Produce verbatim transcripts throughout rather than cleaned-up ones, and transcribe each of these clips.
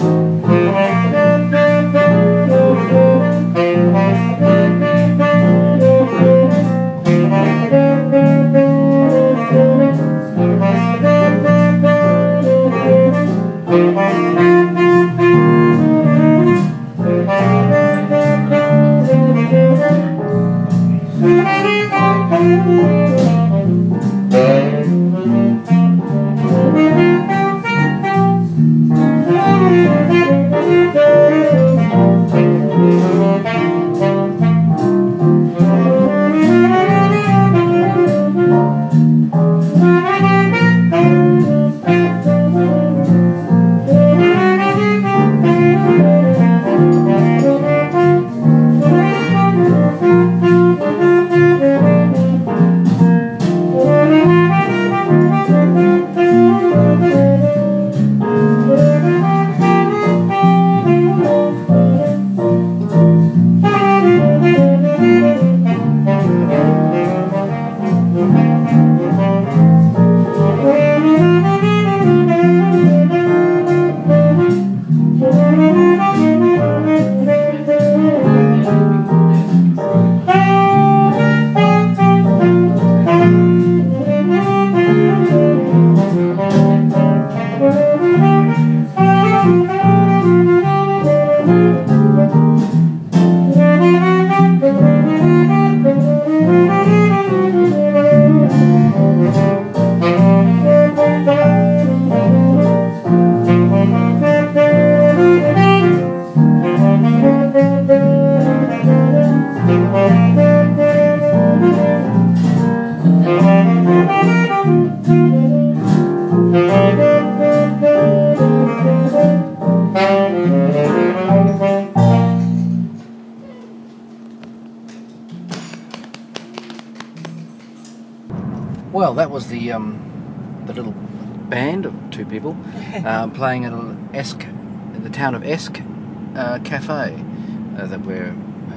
Well, that was the um, the little band of two people uh, playing at Esk, in the town of Esk uh, Cafe. Uh, that we're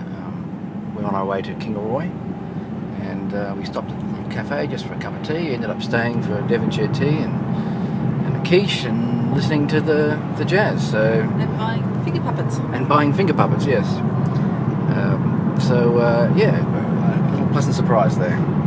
um, we're on our way to Kingaroy, and uh, we stopped at the little cafe just for a cup of tea. Ended up staying for a Devonshire tea and and a quiche and listening to the the jazz. So and buying finger puppets. And buying finger puppets, yes. Um, so uh, yeah, a little pleasant surprise there.